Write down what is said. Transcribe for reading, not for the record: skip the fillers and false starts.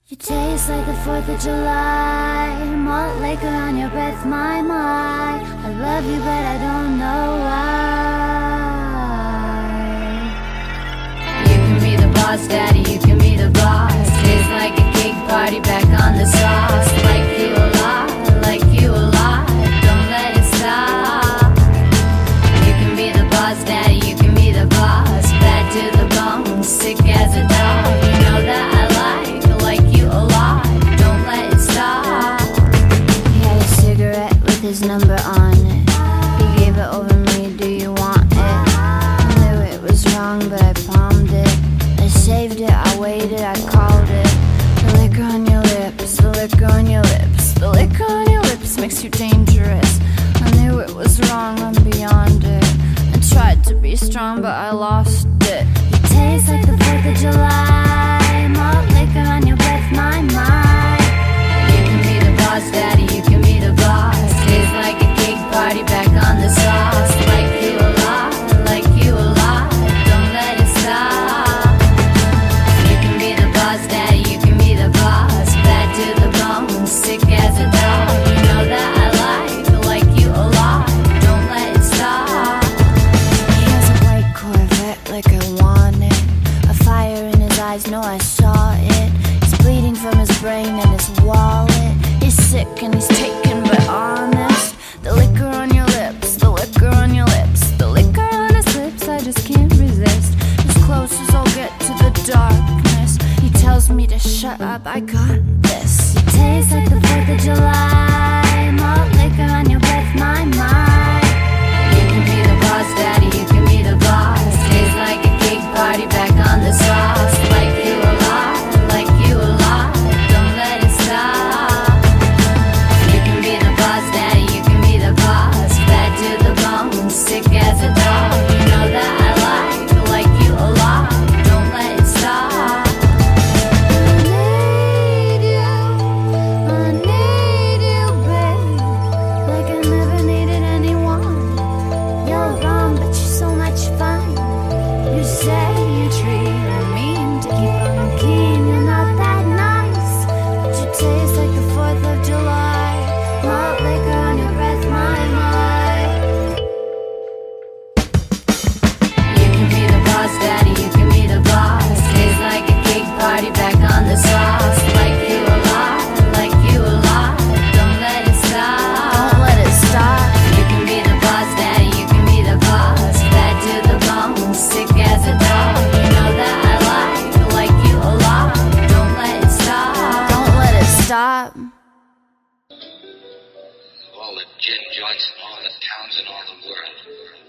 You taste like the 4th of July, malt liquor on your breath, my. I love you, but I don't know why. You can be the boss, daddy, you can be the boss. Tastes like a cake party, back on the sauce. Like you a lot, like you a lot. Don't let it stop. You can be the boss, daddy, you can be the boss. Bad to the bone, sick as a dog. You know that I like you a lot. Don't let it stop. He had a cigarette with his number on it. He gave it over me, do you want it? I knew it was wrong, but I palmed it. I saved it, I waited, I called it. The liquor on your lips, the liquor on your lips. The liquor on your lips makes you dangerous. I knew it was wrong, I'm beyond it. I tried to be strong, but I lost it. You taste like the 4th of July, malt liquor on your breath, my. You can be the boss, daddy, you can be the boss. Tastes like a cake party, back on the sauce. Like you a lot, like you a lot. Don't let it stop. You can be the boss, daddy, you can be the boss. Bad to the bone, sick as a dog. You know that I like you a lot. Don't let it stop. He has a white Corvette like I want it. A fire in his eyes, no, I saw it. He's bleeding from his brain and his wallet. He's sick and he's taken but honest. The liquor on your lips, the liquor on your lips. The liquor on his lips, I just can't resist. As close as I'll get to the darkness. He tells me to shut up, I got this. It tastes like the 4th of July, malt liquor on your breath, my. You can be the boss, daddy, you can be the boss. Tastes like a cake party, back on the sauce. Like you a lot, like you a lot. Don't let it stop. You can be the boss, daddy, you can be the boss. Bad to the bone, sick as a dog. You know that I like you a lot. Don't let it stop. I need you, babe. Like I never needed anyone. You're wrong, but you're so much fun. You say you treat me mean to keep on keen. You're not that nice, but you taste like the 4th of July. Malt liquor on your breath, my. You can be the boss, daddy, you can be the boss. Tastes like a cake party, back on the sauce. Like you a lot, like you a lot. Don't let it stop. Don't let it stop. You can be the boss, daddy, you can be the boss. Bad to the bone, sick as a dog. You know that I like you a lot. Don't let it stop. Don't let it stop. All the gin joints in all the towns in all the world.